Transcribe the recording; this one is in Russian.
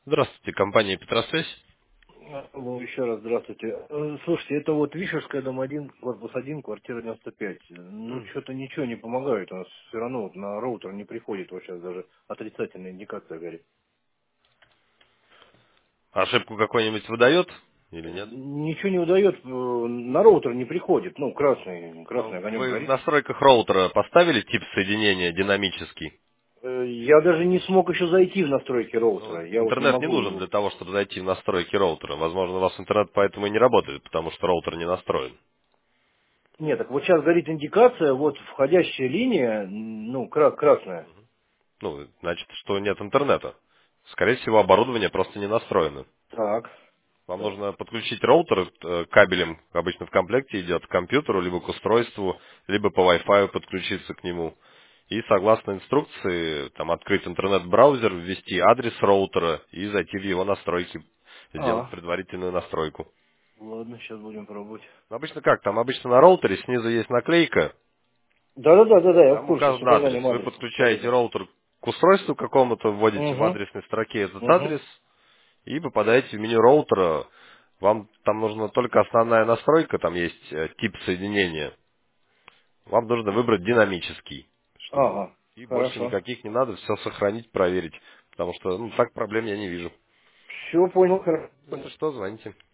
Здравствуйте, компания Петросвязь. Алло, еще раз здравствуйте. Слушайте, это вот Вишерская, дом 1, корпус 1, квартира 95. Ну, М. что-то ничего не помогает. У нас все равно вот на роутер не приходит. Вот сейчас даже отрицательная индикация горит. Ошибку какой-нибудь выдает или нет? Ничего не удает, на роутер не приходит. Ну, красный Ну, огонек вы в горит. настройках роутера поставили тип соединения динамический? Я даже не смог еще зайти в настройки Ну, роутера. Я вот не интернет не нужен могу. для того, чтобы зайти в настройки роутера. Возможно, у вас интернет поэтому и не работает, потому что роутер не настроен. Нет, так вот сейчас горит индикация, вот входящая линия, ну, красная. Ну, значит, что нет интернета. Скорее всего, оборудование просто не настроено. Так, Вам так. нужно подключить роутер кабелем, обычно в комплекте идет, к компьютеру, либо к устройству, либо по Wi-Fi подключиться к нему. И согласно инструкции, там открыть интернет-браузер, ввести адрес роутера и зайти в его настройки, сделать А, предварительную настройку. ладно, сейчас будем пробовать. Ну, обычно как? Там обычно на роутере снизу есть наклейка, Да, я в там курсе с указан адрес. указанием Вы адреса. подключаете роутер к устройству какому-то, вводите в Угу, адресной строке этот угу. адрес, и попадаете в меню роутера. Вам там нужна только основная настройка, там есть тип соединения. Вам нужно выбрать динамический, чтобы Ага, и больше хорошо. никаких не надо, все сохранить, проверить, потому что так проблем я не вижу. Все понял, хорошо. Если что, звоните.